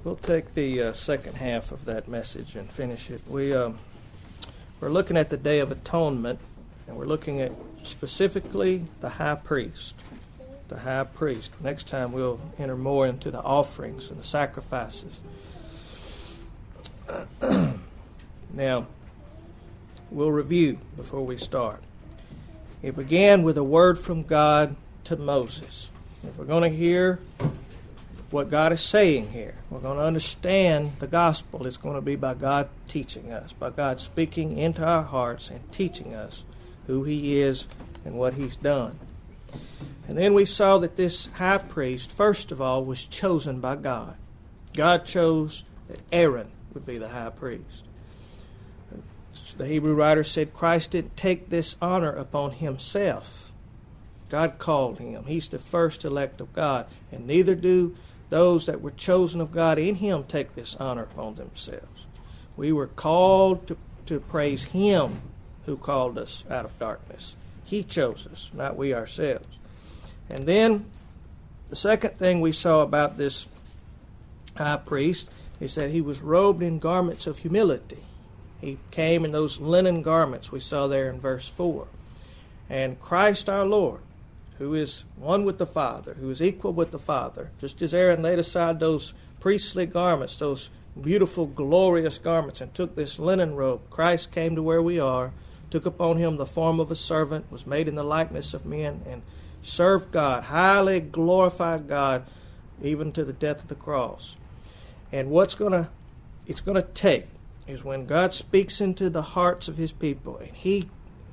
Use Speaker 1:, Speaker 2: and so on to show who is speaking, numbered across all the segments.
Speaker 1: We'll take the second half of that message and finish it. We're looking at the Day of Atonement, and we're looking at specifically the high priest. The high priest. Next time we'll enter more into the offerings and the sacrifices. Now, we'll review before we start. It began with a word from God to Moses. If we're going to hear what God is saying here, we're going to understand the gospel. It's going to be by God teaching us, by God speaking into our hearts and teaching us who He is and what He's done. And then we saw that this high priest, first of all, was chosen by God. God chose that Aaron would be the high priest. The Hebrew writer said Christ didn't take this honor upon Himself. God called Him. He's the first elect of God. And neither do those that were chosen of God in Him take this honor upon themselves. We were called to praise Him who called us out of darkness. He chose us, not we ourselves. And then the second thing we saw about this high priest is that he was robed in garments of humility. He came in those linen garments we saw there in verse 4. And Christ our Lord, who is one with the Father, who is equal with the Father, just as Aaron laid aside those priestly garments, those beautiful, glorious garments, and took this linen robe, Christ came to where we are, took upon Him the form of a servant, was made in the likeness of men, and served God, highly glorified God, even to the death of the cross. And it's going to take is when God speaks into the hearts of His people, and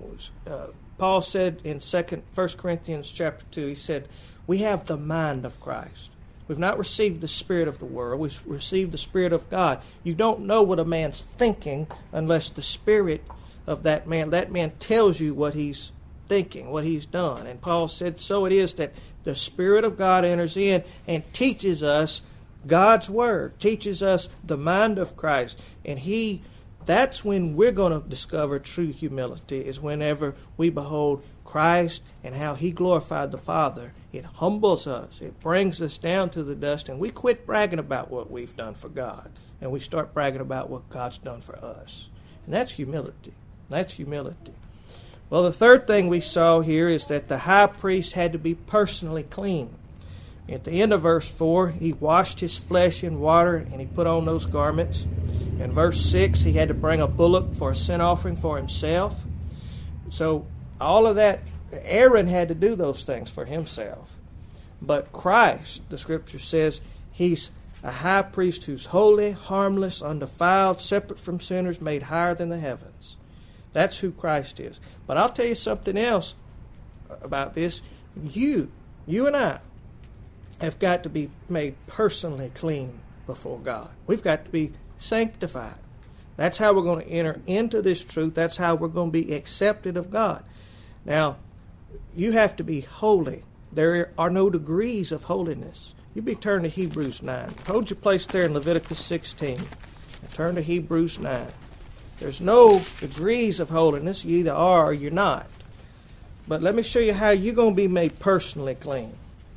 Speaker 1: Paul said in 1 Corinthians chapter 2, he said, we have the mind of Christ. We've not received the spirit of the world. We've received the Spirit of God. You don't know what a man's thinking unless the spirit of that man tells you what he's thinking, what he's done. And Paul said, so it is that the Spirit of God enters in and teaches us God's Word, teaches us the mind of Christ. And that's when we're going to discover true humility, is whenever we behold Christ and how He glorified the Father. It humbles us. It brings us down to the dust, and we quit bragging about what we've done for God, and we start bragging about what God's done for us. And that's humility. That's humility. Well, the third thing we saw here is that the high priest had to be personally clean. At the end of verse 4, he washed his flesh in water and he put on those garments. In verse 6, he had to bring a bullock for a sin offering for himself. So all of that, Aaron had to do those things for himself. But Christ, the Scripture says, He's a high priest who's holy, harmless, undefiled, separate from sinners, made higher than the heavens. That's who Christ is. But I'll tell you something else about this. You and I have got to be made personally clean before God. We've got to be sanctified. That's how we're going to enter into this truth. That's how we're going to be accepted of God. Now, you have to be holy. There are no degrees of holiness. You be turned to Hebrews 9. Hold your place there in Leviticus 16 and turn to Hebrews 9. There's no degrees of holiness. You either are or you're not. But let me show you how you're going to be made personally clean.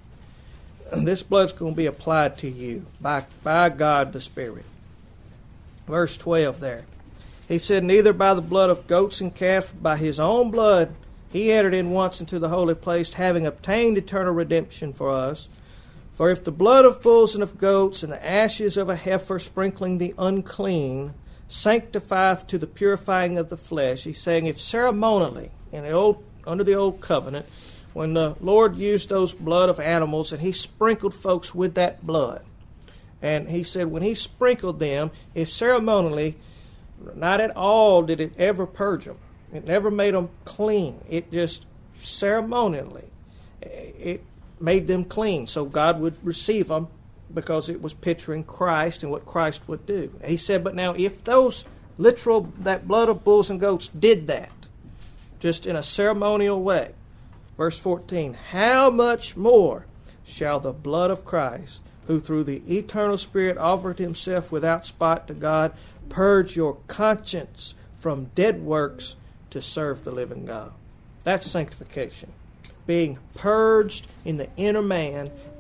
Speaker 1: This blood's going to be applied to you by God the Spirit. Verse 12 there. He said, neither by the blood of goats and calves, but by His own blood He entered in once into the holy place, having obtained eternal redemption for us. For if the blood of bulls and of goats and the ashes of a heifer sprinkling the unclean sanctifieth to the purifying of the flesh, he's saying if ceremonially under the old covenant, when the Lord used those blood of animals and He sprinkled folks with that blood, and He said when He sprinkled them, if ceremonially, not at all did it ever purge them. It never made them clean. It just ceremonially, it made them clean. So God would receive them because it was picturing Christ and what Christ would do. He said, but now if that blood of bulls and goats did that, just in a ceremonial way, verse 14, how much more shall the blood of Christ, who through the eternal Spirit offered Himself without spot to God, purge your conscience from dead works to serve the living God? That's sanctification. Being purged in the inner man,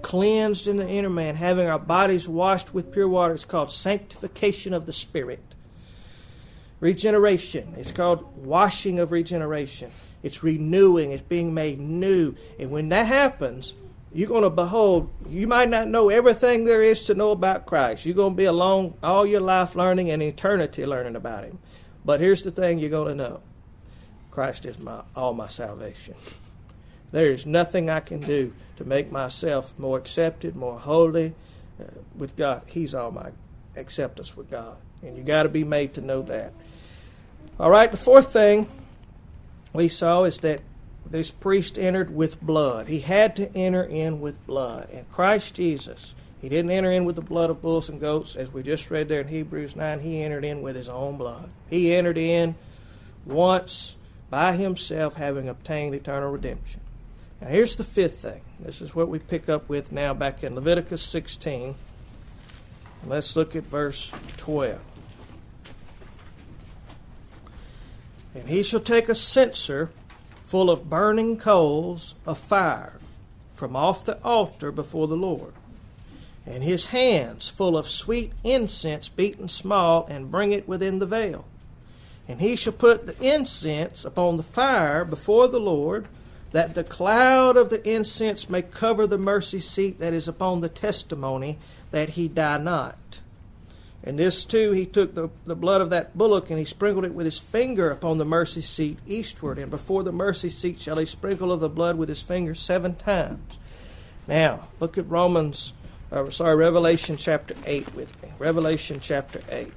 Speaker 1: cleansed in the inner man, having our bodies washed with pure water. It's called sanctification of the Spirit. Regeneration. It's called washing of regeneration. It's renewing. It's being made new. And when that happens, you're going to behold, you might not know everything there is to know about Christ. You're going to be along all your life learning and eternity learning about Him. But here's the thing you're going to know. Christ is all my salvation. There is nothing I can do to make myself more accepted, more holy with God. He's all my acceptance with God. And you got to be made to know that. All right, the fourth thing we saw is that this priest entered with blood. He had to enter in with blood. And Christ Jesus, He didn't enter in with the blood of bulls and goats, as we just read there in Hebrews 9. He entered in with His own blood. He entered in once by Himself, having obtained eternal redemption. Now here's the fifth thing. This is what we pick up with now back in Leviticus 16. Let's look at verse 12. And he shall take a censer full of burning coals of fire from off the altar before the Lord, and his hands full of sweet incense beaten small, and bring it within the veil. And he shall put the incense upon the fire before the Lord, that the cloud of the incense may cover the mercy seat that is upon the testimony, that he die not. And this too, he took the blood of that bullock, and he sprinkled it with his finger upon the mercy seat eastward. And before the mercy seat shall he sprinkle of the blood with his finger 7 times. Now, look at Revelation chapter 8 with me. Revelation chapter 8.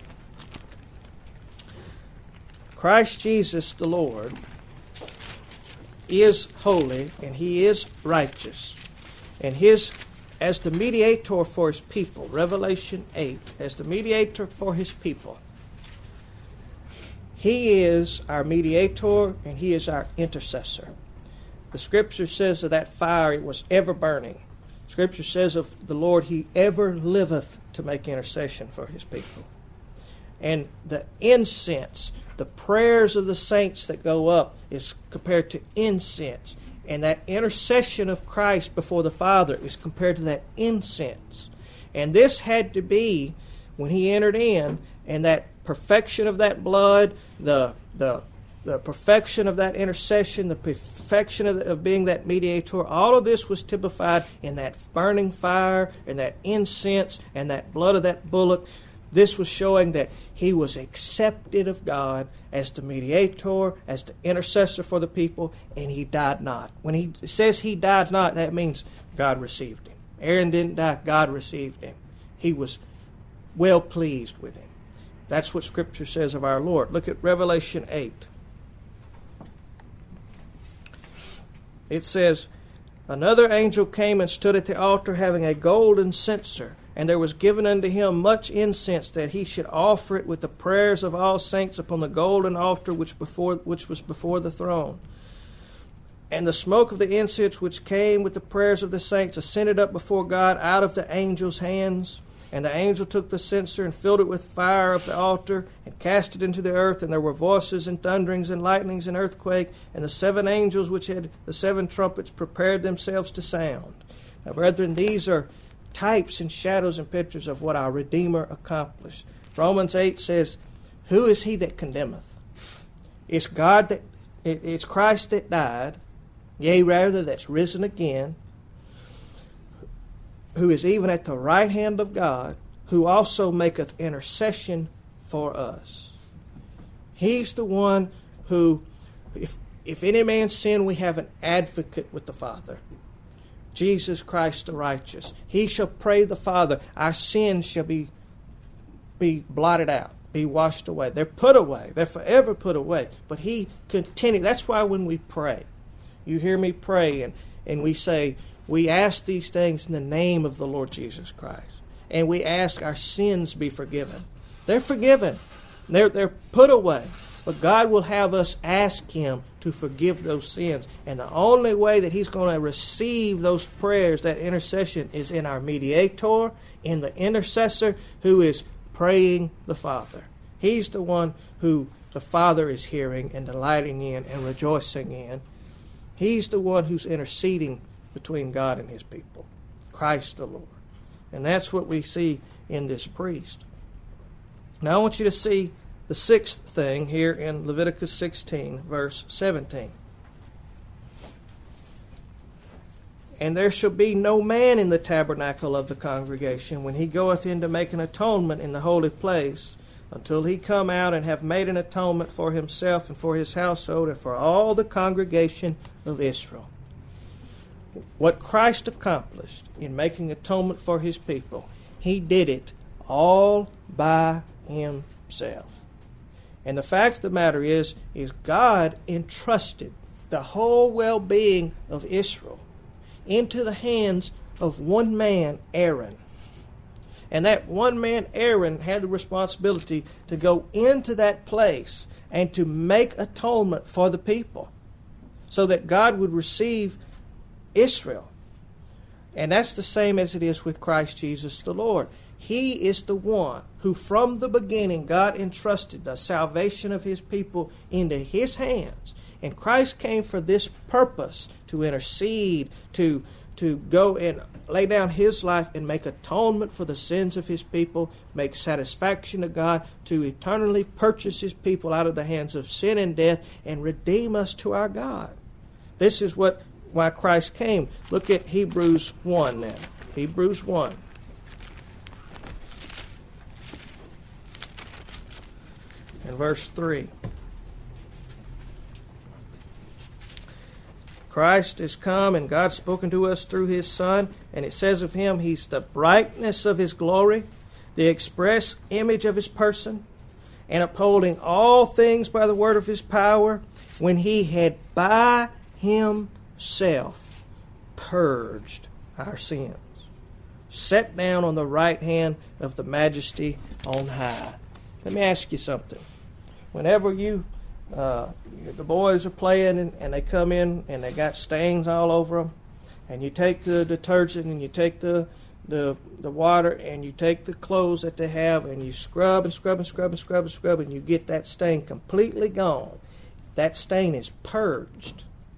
Speaker 1: Christ Jesus the Lord is holy, and He is righteous. And as the mediator for His people, Revelation 8, as the mediator for His people, He is our mediator and He is our intercessor. The Scripture says of that fire, it was ever burning. Scripture says of the Lord, He ever liveth to make intercession for His people. And the incense, the prayers of the saints that go up, is compared to incense. And that intercession of Christ before the Father is compared to that incense. And this had to be when He entered in, and that perfection of that blood, the perfection of that intercession, the perfection of being that mediator, all of this was typified in that burning fire and that incense and that blood of that bullock. This was showing that He was accepted of God as the mediator, as the intercessor for the people, and He died not. When He says He died not, that means God received Him. Aaron didn't die, God received Him. He was well pleased with Him. That's what Scripture says of our Lord. Look at Revelation 8. It says, Another angel came and stood at the altar, having a golden censer, and there was given unto him much incense, that he should offer it with the prayers of all saints upon the golden altar which was before the throne. And the smoke of the incense which came with the prayers of the saints ascended up before God out of the angel's hands. And the angel took the censer and filled it with fire of the altar, and cast it into the earth. And there were voices and thunderings and lightnings and earthquake. And the 7 angels which had the 7 trumpets prepared themselves to sound. Now, brethren, these are types and shadows and pictures of what our Redeemer accomplished. Romans 8 says, Who is he that condemneth? It's God it's Christ that died, yea, rather, that's risen again, who is even at the right hand of God, who also maketh intercession for us. He's the one who, if any man sin, we have an advocate with the Father. Jesus Christ the righteous. He shall pray the Father. Our sins shall be blotted out, be washed away. They're put away. They're forever put away. But He continues. That's why when we pray, you hear me pray, and we say, we ask these things in the name of the Lord Jesus Christ. And we ask our sins be forgiven. They're forgiven. They're put away. But God will have us ask Him to forgive those sins. And the only way that He's going to receive those prayers, that intercession, is in our mediator, in the intercessor who is praying the Father. He's the one who the Father is hearing and delighting in and rejoicing in. He's the one who's interceding between God and His people. Christ the Lord. And that's what we see in this priest. Now I want you to see the sixth thing here in Leviticus 16, verse 17. And there shall be no man in the tabernacle of the congregation when he goeth in to make an atonement in the holy place, until he come out and have made an atonement for himself and for his household and for all the congregation of Israel. What Christ accomplished in making atonement for his people, he did it all by himself. And the fact of the matter is God entrusted the whole well-being of Israel into the hands of one man, Aaron. And that one man, Aaron, had the responsibility to go into that place and to make atonement for the people so that God would receive Israel. And that's the same as it is with Christ Jesus the Lord. He is the one who from the beginning God entrusted the salvation of his people into his hands. And Christ came for this purpose, to intercede, to go and lay down his life and make atonement for the sins of his people, make satisfaction to God, to eternally purchase his people out of the hands of sin and death and redeem us to our God. This is why Christ came. Look at Hebrews 1 now. Hebrews 1. And verse 3. Christ has come and God's spoken to us through his Son, and it says of him, he's the brightness of his glory, the express image of his person, and upholding all things by the word of his power, when he had by himself purged our sins, sat down on the right hand of the majesty on high. Let me ask you something. Whenever the boys are playing and they come in and they got stains all over them, and you take the detergent and you take the water and you take the clothes that they have and you scrub and scrub and scrub and scrub and scrub and you get that stain completely gone. That stain is purged.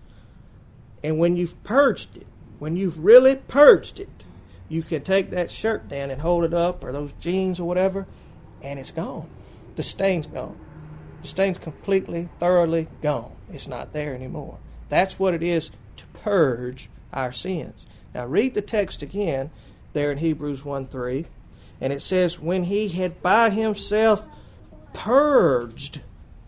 Speaker 1: And when you've purged it, when you've really purged it, you can take that shirt down and hold it up, or those jeans or whatever, and it's gone. The stain's gone. The stain's completely, thoroughly gone. It's not there anymore. That's what it is to purge our sins. Now read the text again there in Hebrews 1:3, and it says, when he had by himself purged,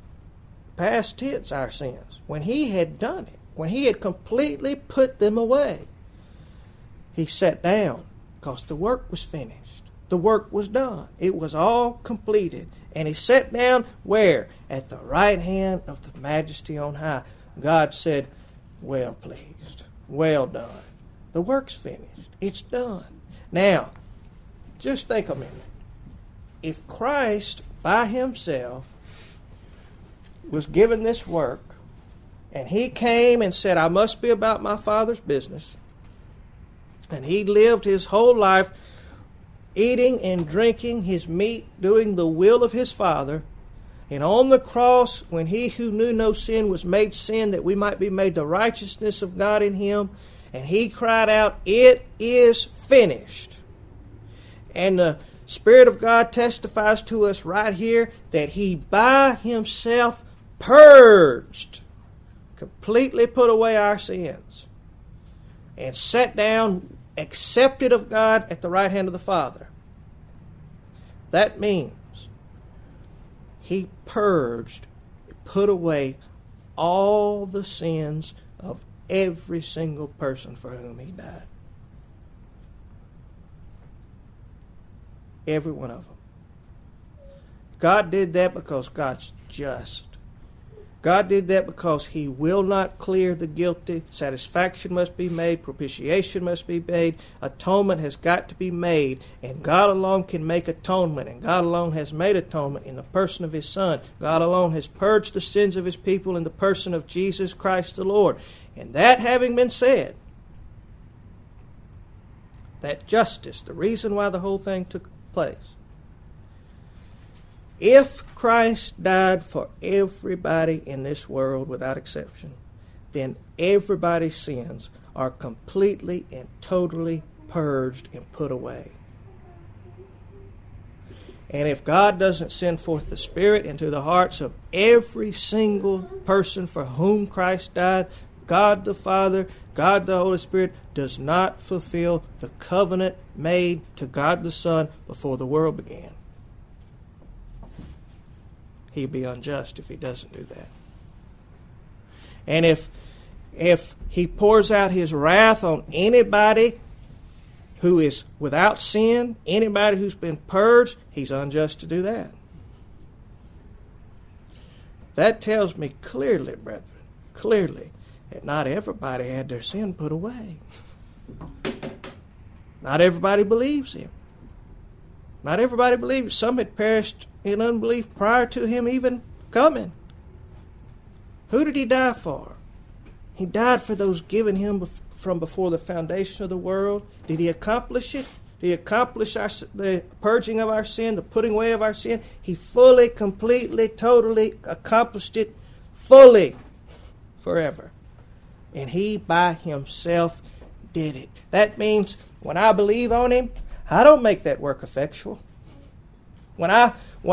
Speaker 1: past tense, our sins. When he had done it, when he had completely put them away, he sat down because the work was finished. The work was done. It was all completed. And he sat down where? At the right hand of the majesty on high. God said, well pleased, well done. The work's finished. It's done. Now, just think a minute. If Christ by himself was given this work, and he came and said, I must be about my Father's business, and he lived his whole life eating and drinking his meat, doing the will of his Father, and on the cross, when he who knew no sin was made sin, that we might be made the righteousness of God in him, and he cried out, it is finished. And the Spirit of God testifies to us right here that he by himself purged, completely put away our sins, and sat down, accepted of God at the right hand of the Father. That means he purged, put away all the sins of every single person for whom he died. Every one of them. God did that because God's just. God did that because he will not clear the guilty. Satisfaction must be made. Propitiation must be made. Atonement has got to be made. And God alone can make atonement. And God alone has made atonement in the person of his Son. God alone has purged the sins of his people in the person of Jesus Christ the Lord. And that having been said, that justice, the reason why the whole thing took place, if Christ died for everybody in this world without exception, then everybody's sins are completely and totally purged and put away. And if God doesn't send forth the Spirit into the hearts of every single person for whom Christ died, God the Father, God the Holy Spirit does not fulfill the covenant made to God the Son before the world began. He'd be unjust if he doesn't do that. And if he pours out his wrath on anybody who is without sin, anybody who's been purged, he's unjust to do that. That tells me clearly, brethren, clearly, that not everybody had their sin put away. Not everybody believes him. Not everybody believes. Some had perished in unbelief prior to him even coming. Who did he die for? He died for those given him from before the foundation of the world. Did he accomplish it? Did he accomplish the purging of our sin, the putting away of our sin? He fully, completely, totally accomplished it fully, forever. And he by himself did it. That means when I believe on him, I don't make that work effectual. When I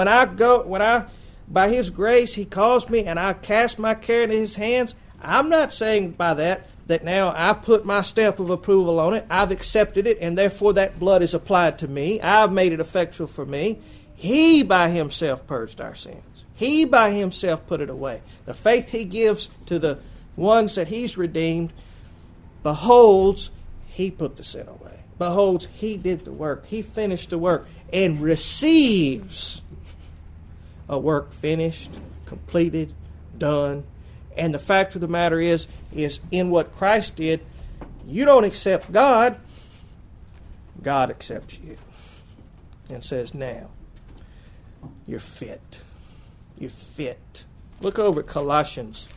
Speaker 1: by his grace he calls me and I cast my care into his hands, I'm not saying by that now I've put my stamp of approval on it, I've accepted it, and therefore that blood is applied to me. I've made it effectual for me. He by himself purged our sins. He by himself put it away. The faith he gives to the ones that he's redeemed beholds he put the sin away. Beholds he did the work. He finished the work and receives a work finished, completed, done. And the fact of the matter is in what Christ did, you don't accept God. God accepts you and says, now, you're fit. You're fit. Look over at Colossians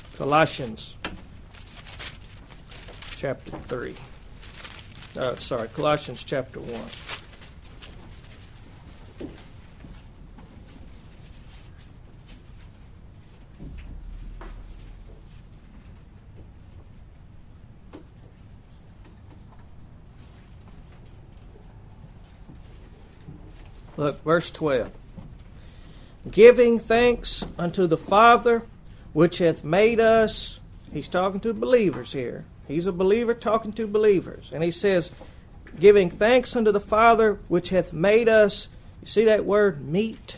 Speaker 1: chapter 3. Colossians chapter 1. Look, verse 12. Giving thanks unto the Father, which hath made us. He's talking to believers here. He's a believer talking to believers. And he says, giving thanks unto the Father, which hath made us. You see that word, meet?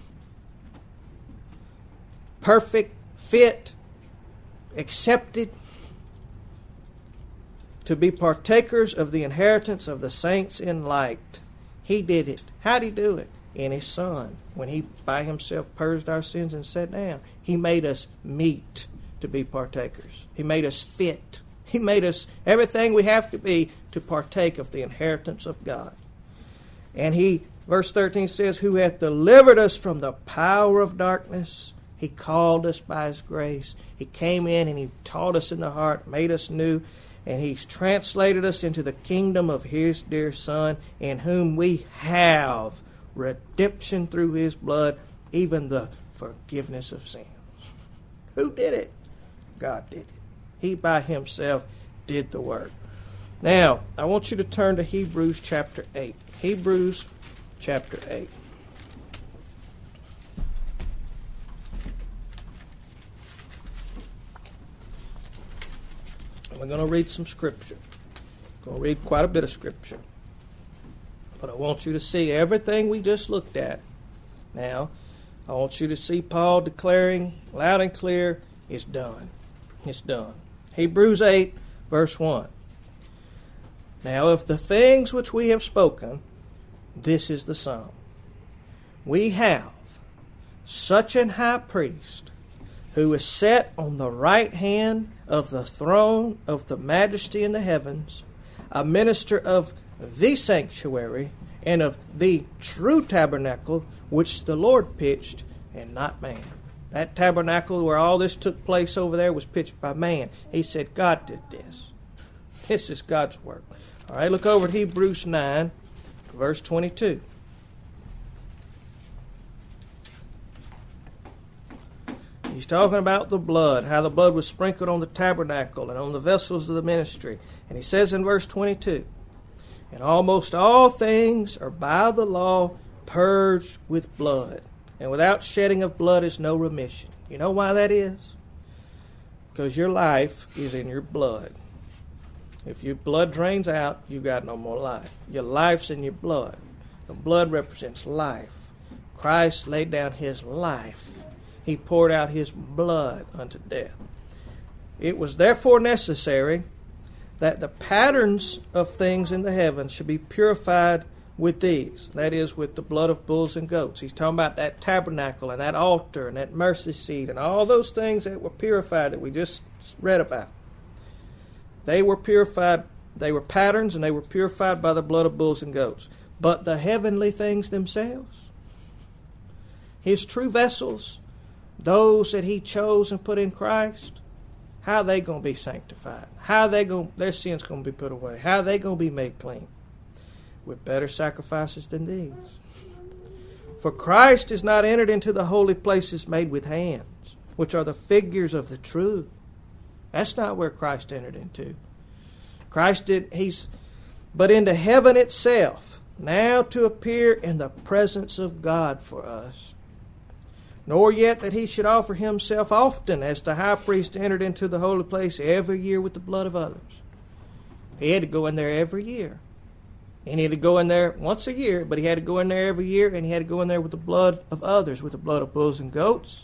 Speaker 1: Perfect, fit, accepted. To be partakers of the inheritance of the saints in light. He did it. How did he do it? In his Son. When he by himself purged our sins and sat down. He made us meet to be partakers. He made us fit. He made us everything we have to be to partake of the inheritance of God. And he, verse 13 says, who hath delivered us from the power of darkness. He called us by his grace. He came in and he taught us in the heart, made us new. And he's translated us into the kingdom of his dear Son, in whom we have redemption through his blood, even the forgiveness of sins. Who did it? God did it. He by himself did the work. Now, I want you to turn to Hebrews chapter 8. Hebrews chapter 8. We're going to read some scripture. We're going to read quite a bit of scripture. But I want you to see everything we just looked at. Now, I want you to see Paul declaring loud and clear, it's done. It's done. Hebrews 8, verse 1. Now, of the things which we have spoken, this is the sum. We have such an high priest who is set on the right hand of the throne of the majesty in the heavens, a minister of the sanctuary and of the true tabernacle which the Lord pitched and not man. That tabernacle where all this took place over there was pitched by man. He said, God did this. This is God's work. All right, look over at Hebrews 9, verse 22. He's talking about the blood, how the blood was sprinkled on the tabernacle and on the vessels of the ministry. And he says in verse 22, And almost all things are by the law purged with blood. And without shedding of blood is no remission. You know why that is? Because your life is in your blood. If your blood drains out, you got no more life. Your life's in your blood. The blood represents life. Christ laid down his life. He poured out his blood unto death. It was therefore necessary that the patterns of things in the heavens should be purified with these. That is, with the blood of bulls and goats. He's talking about that tabernacle and that altar and that mercy seat and all those things that were purified that we just read about. They were purified. They were patterns, and they were purified by the blood of bulls and goats. But the heavenly things themselves, his true vessels, those that he chose and put in Christ, how are they going to be sanctified? How are their sins going to be put away? How are they going to be made clean? With better sacrifices than these. For Christ is not entered into the holy places made with hands, which are the figures of the true. That's not where Christ entered into. But into heaven itself, now to appear in the presence of God for us. Nor yet that he should offer himself often, as the high priest entered into the holy place every year with the blood of others. He had to go in there every year. And he had to go in there once a year, but he had to go in there every year, and he had to go in there with the blood of others, with the blood of bulls and goats.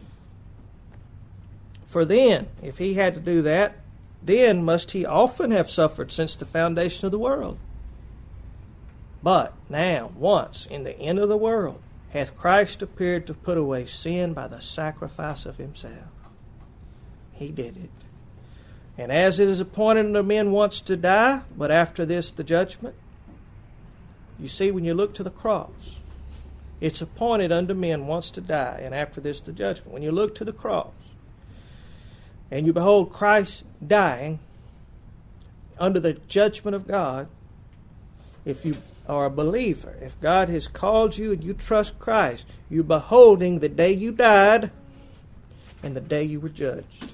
Speaker 1: For then, if he had to do that, then must he often have suffered since the foundation of the world. But now, once, in the end of the world, hath Christ appeared to put away sin by the sacrifice of himself. He did it. And as it is appointed unto men once to die, but after this the judgment. You see, when you look to the cross, it's appointed unto men once to die, and after this the judgment. When you look to the cross, and you behold Christ dying under the judgment of God, if you are a believer, if God has called you and you trust Christ, you're beholding the day you died and the day you were judged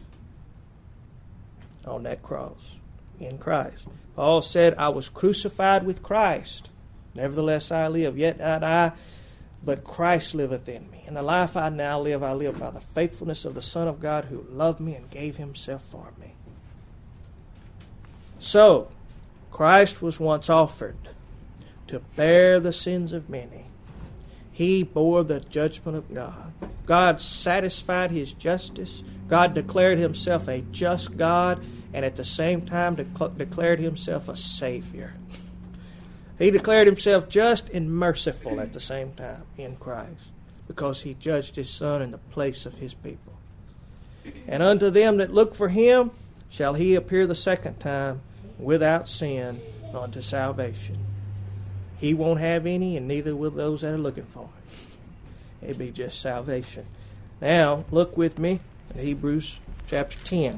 Speaker 1: on that cross in Christ. Paul said, I was crucified with Christ. Nevertheless I live, yet not I, but Christ liveth in me. And the life I now live, I live by the faithfulness of the Son of God who loved me and gave himself for me. So, Christ was once offered to bear the sins of many. He bore the judgment of God. God satisfied his justice. God declared himself a just God, and at the same time declared himself a Savior. He declared himself just and merciful at the same time in Christ, because he judged his Son in the place of his people. And unto them that look for him shall he appear the second time without sin unto salvation. He won't have any, and neither will those that are looking for him. It'll be just salvation. Now, look with me at Hebrews chapter 10.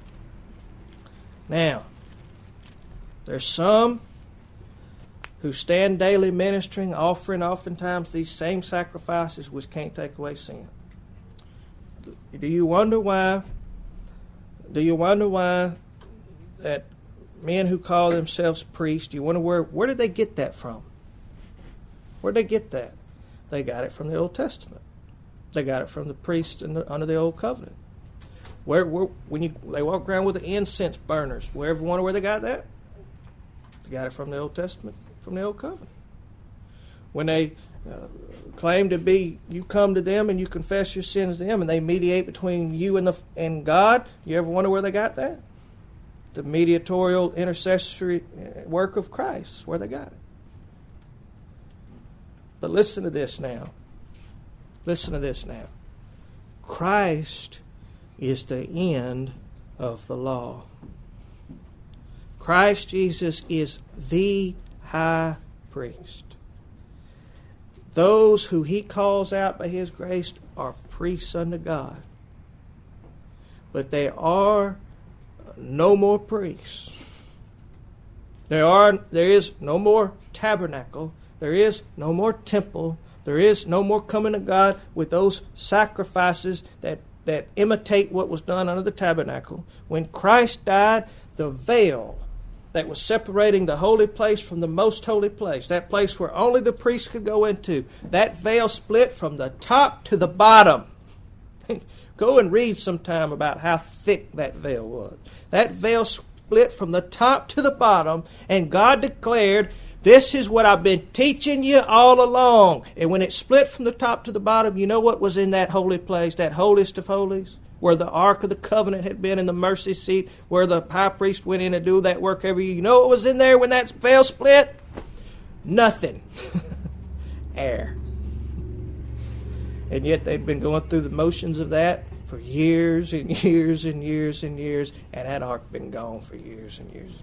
Speaker 1: Now, there's some who stand daily ministering, offering oftentimes these same sacrifices which can't take away sin. Do you wonder why that men who call themselves priests, do you wonder where did they get that from? Where did they get that? They got it from the Old Testament. They got it from the priests under the Old Covenant. When they walk around with the incense burners, ever wonder where they got that? They got it from the Old Testament, from the Old Covenant. When they claim to be, you come to them and you confess your sins to them, and they mediate between you and God, you ever wonder where they got that? The mediatorial intercessory work of Christ is where they got it. But listen to this now. Listen to this now. Christ is the end of the law. Christ Jesus is the high priest. Those who he calls out by his grace are priests unto God. But they are no more priests. There is no more tabernacle. There is no more temple. There is no more coming to God with those sacrifices that imitate what was done under the tabernacle. When Christ died, the veil that was separating the holy place from the most holy place, that place where only the priest could go into, that veil split from the top to the bottom. Go and read sometime about how thick that veil was. That veil split from the top to the bottom, and God declared, this is what I've been teaching you all along. And when it split from the top to the bottom, you know what was in that holy place, that holiest of holies? Where the Ark of the Covenant had been in the mercy seat, where the high priest went in to do that work every year. You know what was in there when that veil split? Nothing. Air. And yet they'd been going through the motions of that for years and years and years and years, and that ark been gone for years and years.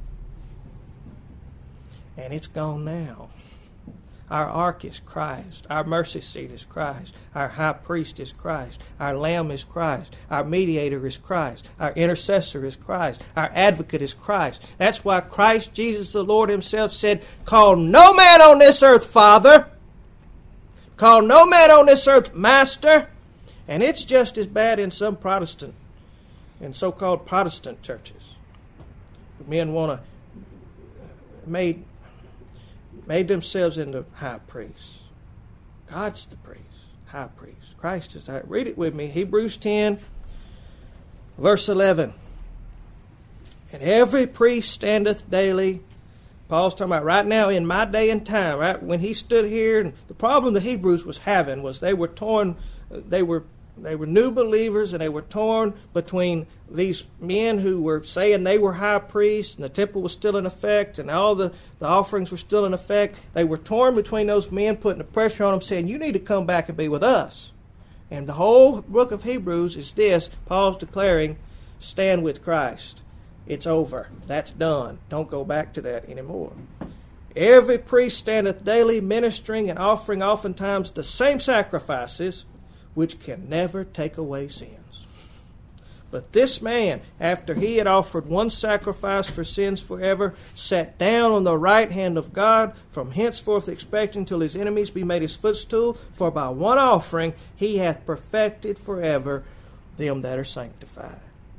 Speaker 1: And it's gone now. Our ark is Christ. Our mercy seat is Christ. Our high priest is Christ. Our lamb is Christ. Our mediator is Christ. Our intercessor is Christ. Our advocate is Christ. That's why Christ Jesus the Lord himself said, call no man on this earth Father. Call no man on this earth Master. And it's just as bad in some Protestant, in so-called Protestant churches. Men want to made themselves into high priests. God's the priest, high priest. Christ is that. Read it with me. Hebrews 10, verse 11. And every priest standeth daily. Paul's talking about right now in my day and time, right? When he stood here, and the problem the Hebrews was having was they were torn, they were new believers, and they were torn between these men who were saying they were high priests, and the temple was still in effect, and all the offerings were still in effect. They were torn between those men, putting the pressure on them, saying, you need to come back and be with us. And the whole book of Hebrews is this. Paul's declaring, stand with Christ. It's over. That's done. Don't go back to that anymore. Every priest standeth daily ministering and offering oftentimes the same sacrifices, which can never take away sins. But this man, after he had offered one sacrifice for sins forever, sat down on the right hand of God, from henceforth expecting till his enemies be made his footstool. For by one offering he hath perfected forever them that are sanctified.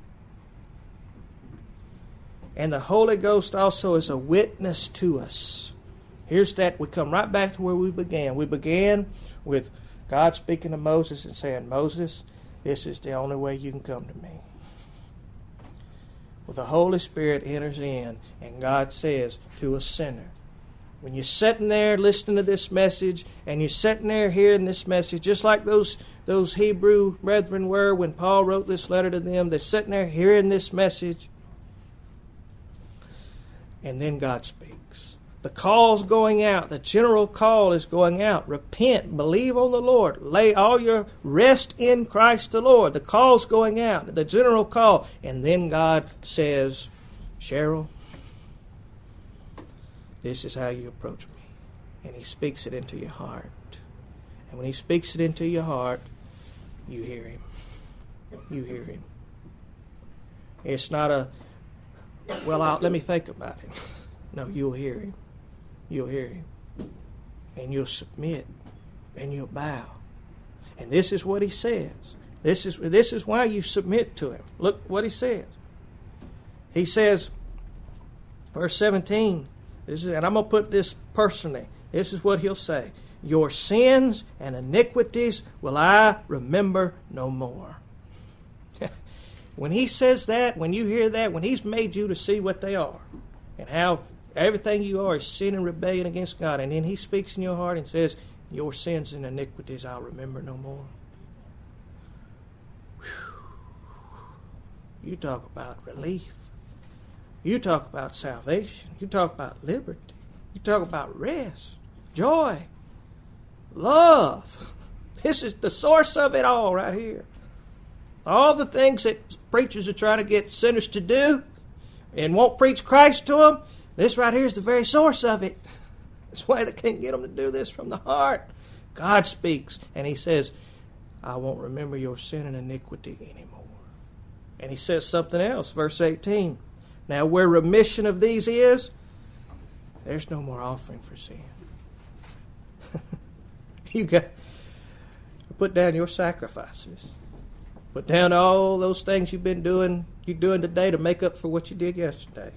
Speaker 1: And the Holy Ghost also is a witness to us. Here's that. We come right back to where we began. We began with God speaking to Moses and saying, Moses, this is the only way you can come to me. Well, the Holy Spirit enters in, and God says to a sinner, when you're sitting there listening to this message, and you're sitting there hearing this message, just like those Hebrew brethren were when Paul wrote this letter to them, they're sitting there hearing this message, and then God speaks. The call's going out. The general call is going out. Repent. Believe on the Lord. Lay all your rest in Christ the Lord. The call's going out. The general call. And then God says, Cheryl, this is how you approach me. And he speaks it into your heart. And when he speaks it into your heart, you hear him. You hear him. It's not a, well, let me think about it. No, you'll hear him. You'll hear him. And you'll submit. And you'll bow. And this is what he says. This is why you submit to him. Look what he says. He says, verse 17, and I'm going to put this personally. This is what he'll say. Your sins and iniquities will I remember no more. When he says that, when you hear that, when he's made you to see what they are, and how everything you are is sin and rebellion against God, and then he speaks in your heart and says, your sins and iniquities I'll remember no more. Whew. You talk about relief. You talk about salvation. You talk about liberty. You talk about rest, joy, love. This is the source of it all right here. All the things that preachers are trying to get sinners to do and won't preach Christ to them, this right here is the very source of it. That's why they can't get them to do this from the heart. God speaks, and he says, I won't remember your sin and iniquity anymore. And he says something else, verse 18. Now where remission of these is, there's no more offering for sin. You got to put down your sacrifices. Put down all those things you're doing today to make up for what you did yesterday.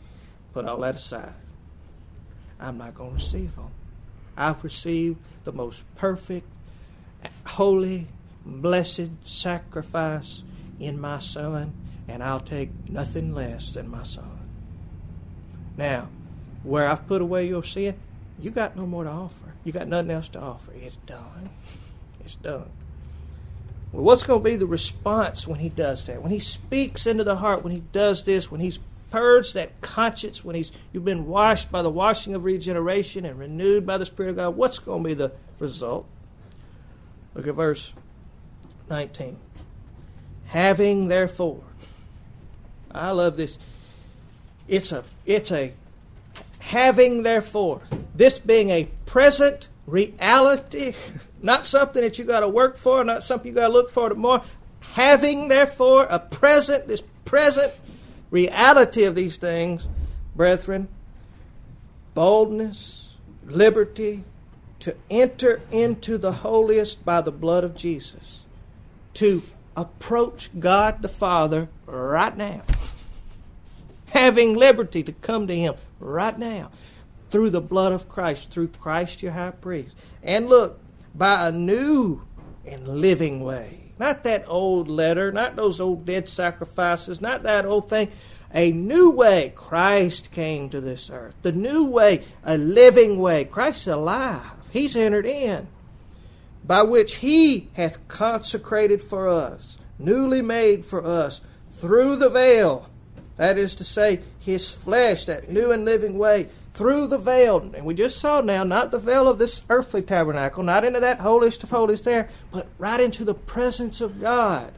Speaker 1: put all that aside. I'm not going to receive them. I've received the most perfect, holy, blessed sacrifice in my Son, and I'll take nothing less than my Son. Now, where I've put away your sin, you got no more to offer. You got nothing else to offer. It's done. It's done. Well, what's going to be the response when he does that? When he speaks into the heart, when he does this, when he's purged that conscience, when you've been washed by the washing of regeneration and renewed by the Spirit of God, what's going to be the result? Look at verse 19. Having therefore, I love this. It's a having therefore, this being a present reality, not something that you got to work for, not something you got to look for tomorrow. Having therefore this present reality of these things, brethren, boldness, liberty, to enter into the holiest by the blood of Jesus, to approach God the Father right now, having liberty to come to Him right now, through the blood of Christ, through Christ your high priest. And look, by a new and living way. Not that old letter, not those old dead sacrifices, not that old thing. A new way. Christ came to this earth. The new way, a living way. Christ's alive. He's entered in. By which He hath consecrated for us, newly made for us, through the veil. That is to say, His flesh, that new and living way, through the veil. And we just saw now, not the veil of this earthly tabernacle, not into that holiest of holies there, but right into the presence of God.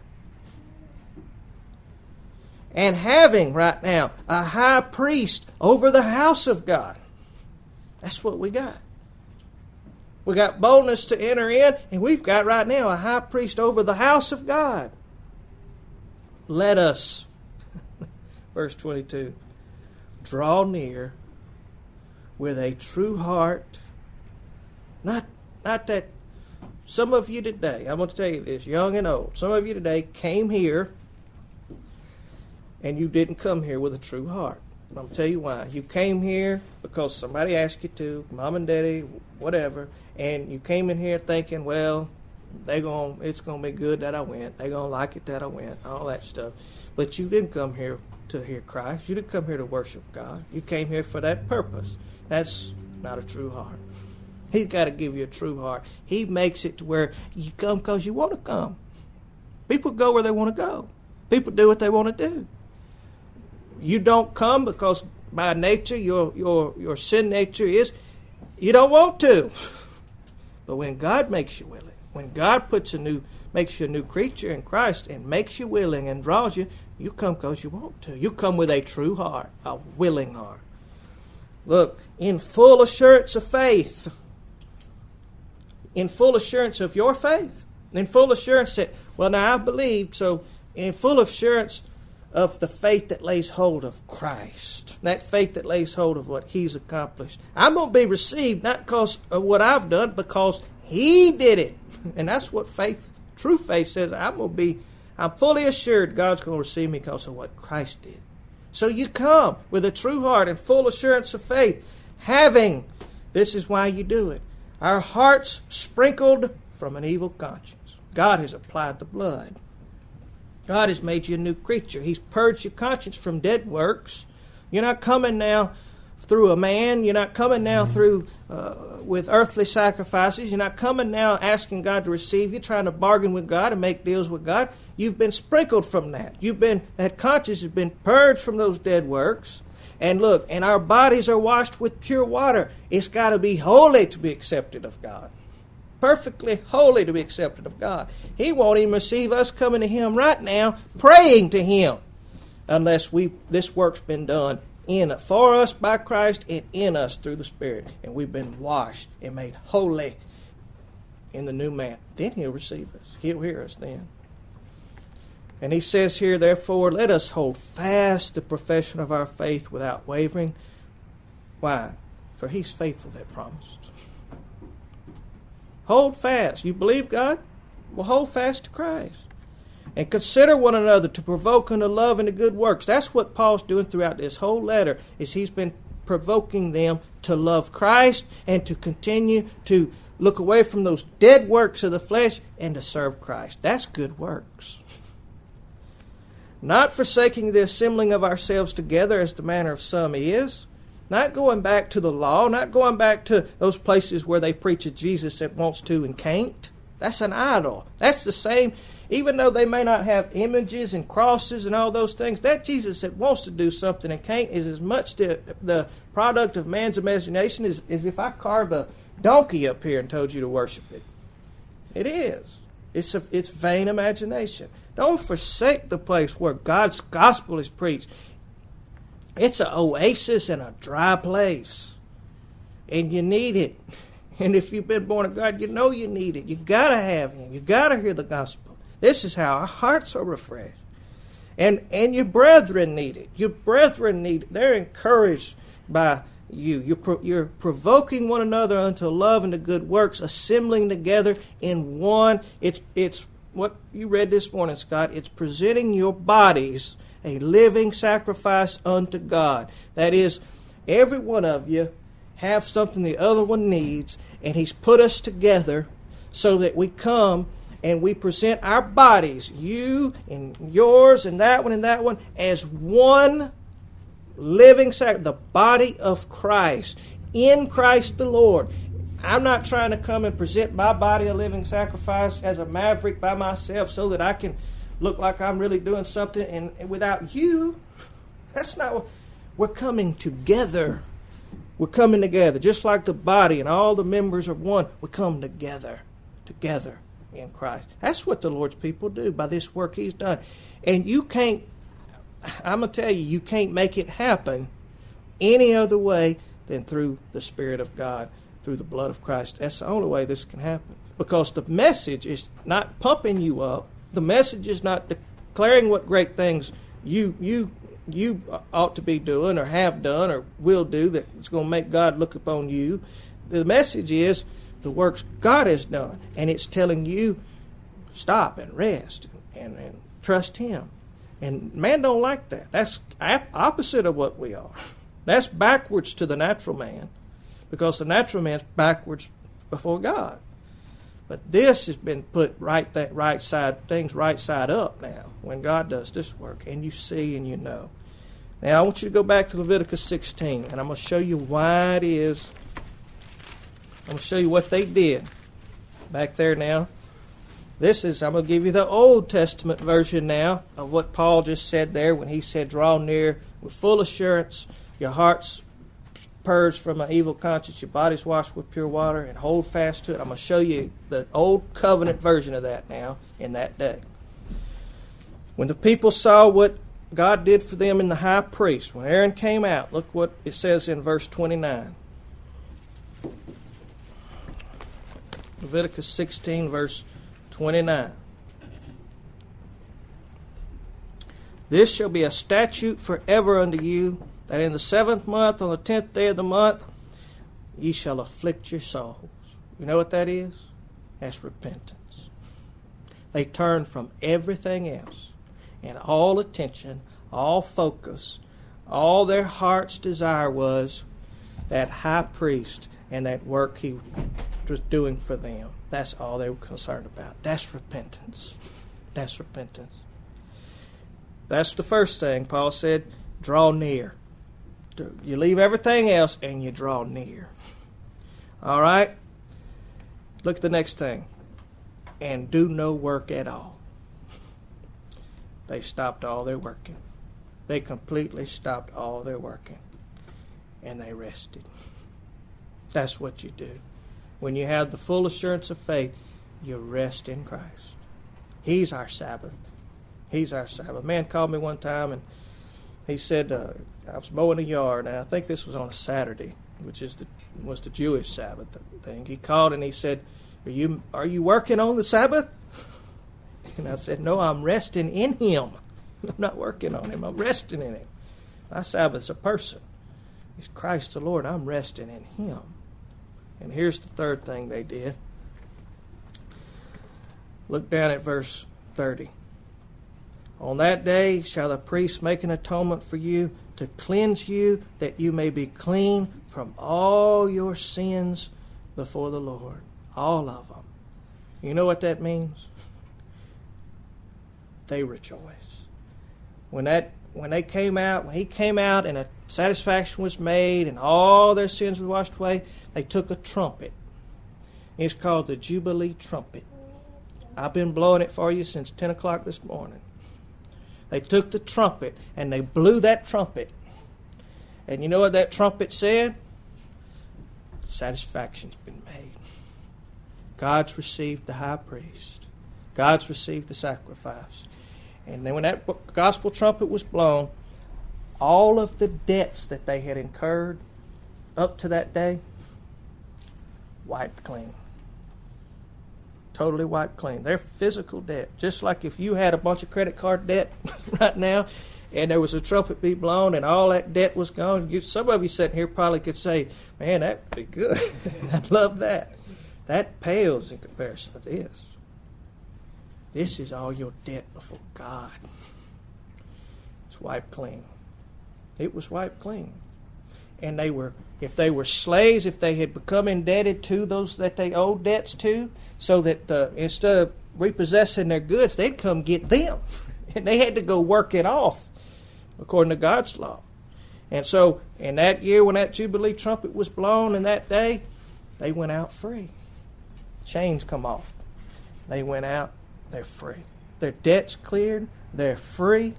Speaker 1: And having right now a high priest over the house of God. That's what we got. We got boldness to enter in, and we've got right now a high priest over the house of God. Let us, verse 22, draw near with a true heart. Not that some of you today, I'm going to tell you this, young and old, some of you today came here and you didn't come here with a true heart. I'm going to tell you why. You came here because somebody asked you to, mom and daddy, whatever, and you came in here thinking, well, it's going to be good that I went. They're going to like it that I went, all that stuff. But you didn't come here to hear Christ. You didn't come here to worship God. You came here for that purpose. That's not a true heart. He's got to give you a true heart. He makes it to where you come because you want to come. People go where they want to go. People do what they want to do. You don't come because by nature, your sin nature is you don't want to. But when God makes you willing, when God makes you a new creature in Christ and makes you willing and draws you, you come because you want to. You come with a true heart, a willing heart. Look, in full assurance of faith, in full assurance of your faith, in full assurance that, well, now I believed, so in full assurance of the faith that lays hold of Christ, that faith that lays hold of what He's accomplished. I'm going to be received not because of what I've done, because He did it. And that's what faith, true faith says. I'm fully assured God's going to receive me because of what Christ did. So you come with a true heart and full assurance of faith, having, this is why you do it, our hearts sprinkled from an evil conscience. God has applied the blood. God has made you a new creature. He's purged your conscience from dead works. You're not coming now through a man. You're not coming now through with earthly sacrifices. You're not coming now asking God to receive you, trying to bargain with God and make deals with God. You've been sprinkled from that. That conscience has been purged from those dead works. And look, and our bodies are washed with pure water. It's got to be holy to be accepted of God. Perfectly holy to be accepted of God. He won't even receive us coming to Him right now, praying to Him, unless this work's been done for us by Christ and in us through the Spirit. And we've been washed and made holy in the new man. Then He'll receive us. He'll hear us then. And He says here, therefore, let us hold fast the profession of our faith without wavering. Why? For He's faithful that promised. Hold fast. You believe God? Well, hold fast to Christ. And consider one another to provoke unto love and to good works. That's what Paul's doing throughout this whole letter, is he's been provoking them to love Christ and to continue to look away from those dead works of the flesh and to serve Christ. That's good works. Not forsaking the assembling of ourselves together as the manner of some is. Not going back to the law. Not going back to those places where they preach a Jesus that wants to and can't. That's an idol. That's the same. Even though they may not have images and crosses and all those things, that Jesus that wants to do something and can't is as much the product of man's imagination as if I carved a donkey up here and told you to worship it. It is. It's vain imagination. Don't forsake the place where God's gospel is preached. It's an oasis in a dry place. And you need it. And if you've been born of God, you know you need it. You got to have Him. You got to hear the gospel. This is how our hearts are refreshed. And your brethren need it. Your brethren need it. They're encouraged by you. You're provoking one another unto love and to good works, assembling together in one. It's what you read this morning, Scott. It's presenting your bodies a living sacrifice unto God. That is, every one of you have something the other one needs, and He's put us together so that we come and we present our bodies, you and yours and that one, as one living sacrifice, the body of Christ, in Christ the Lord. I'm not trying to come and present my body a living sacrifice as a maverick by myself so that I can look like I'm really doing something, and without you, that's not what we're coming together. We're coming together, just like the body and all the members are one. We come together in Christ. That's what the Lord's people do by this work He's done. And you can't, I'm going to tell you, you can't make it happen any other way than through the Spirit of God, through the blood of Christ. That's the only way this can happen. Because the message is not pumping you up. The message is not declaring what great things you ought to be doing or have done or will do that's going to make God look upon you. The message is the works God has done, and it's telling you stop and rest and trust Him. And man don't like that. That's opposite of what we are. That's backwards to the natural man, because the natural man's backwards before God. But this has been put right side up now when God does this work, and you see and you know. Now I want you to go back to Leviticus 16, and I'm going to show you why it is. I'm going to show you what they did back there now. I'm going to give you the Old Testament version now of what Paul just said there when he said, draw near with full assurance, your hearts purged from an evil conscience, your bodies washed with pure water, and hold fast to it. I'm going to show you the Old Covenant version of that now in that day. When the people saw what God did for them in the high priest, when Aaron came out, look what it says in verse 29. Leviticus 16, verse 29. This shall be a statute forever unto you, that in the 7th month, on the 10th day of the month, ye shall afflict your souls. You know what that is? That's repentance. They turned from everything else, and all attention, all focus, all their heart's desire was that high priest and that work he was doing for them. That's all they were concerned about. That's repentance. That's repentance. That's the first thing. Paul said, draw near. You leave everything else and you draw near. All right? Look at the next thing. And do no work at all. They stopped all their working. They completely stopped all their working. And they rested. That's what you do. When you have the full assurance of faith, you rest in Christ. He's our Sabbath. He's our Sabbath. A man called me one time and he said, I was mowing a yard, and I think this was on a Saturday, which was the Jewish Sabbath thing. He called and he said, Are you working on the Sabbath? And I said, no, I'm resting in Him. I'm not working on Him. I'm resting in Him. My Sabbath's a person. He's Christ the Lord. I'm resting in Him. And here's the third thing they did. Look down at verse 30. On that day shall the priest make an atonement for you to cleanse you, that you may be clean from all your sins before the Lord. All of them. You know what that means? They rejoice. When he came out and a satisfaction was made and all their sins were washed away, they took a trumpet. It's called the Jubilee trumpet. I've been blowing it for you since 10 o'clock this morning. They took the trumpet and they blew that trumpet. And you know what that trumpet said? Satisfaction's been made. God's received the high priest. God's received the sacrifice. And then when that gospel trumpet was blown, all of the debts that they had incurred up to that day, wiped clean. Totally wiped clean. Their physical debt. Just like if you had a bunch of credit card debt right now and there was a trumpet be blown and all that debt was gone, some of you sitting here probably could say, man, that would be good. I'd love that. That pales in comparison to this. This is all your debt before God. It's wiped clean. It was wiped clean. And if they were slaves, if they had become indebted to those that they owed debts to, so that instead of repossessing their goods, they'd come get them. And they had to go work it off according to God's law. And so in that year when that Jubilee trumpet was blown in that day, they went out free. Chains come off. They went out, they're free. Their debt's cleared, they're free.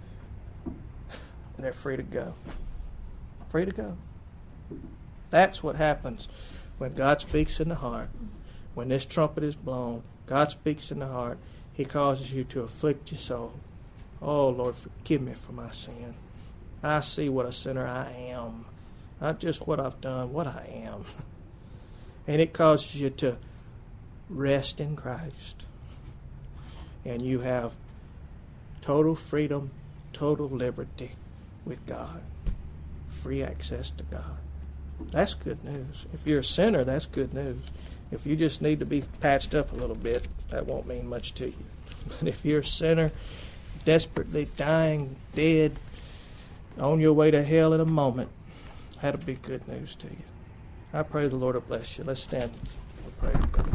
Speaker 1: They're free to go. Free to go. That's what happens when God speaks in the heart. When this trumpet is blown, God speaks in the heart. He causes you to afflict your soul. Oh, Lord, forgive me for my sin. I see what a sinner I am. Not just what I've done, what I am. And it causes you to rest in Christ. And you have total freedom, total liberty with God. Free access to God. That's good news. If you're a sinner, that's good news. If you just need to be patched up a little bit, that won't mean much to you. But if you're a sinner, desperately dying, dead, on your way to hell in a moment, that'll be good news to you. I pray the Lord will bless you. Let's stand. We'll pray together.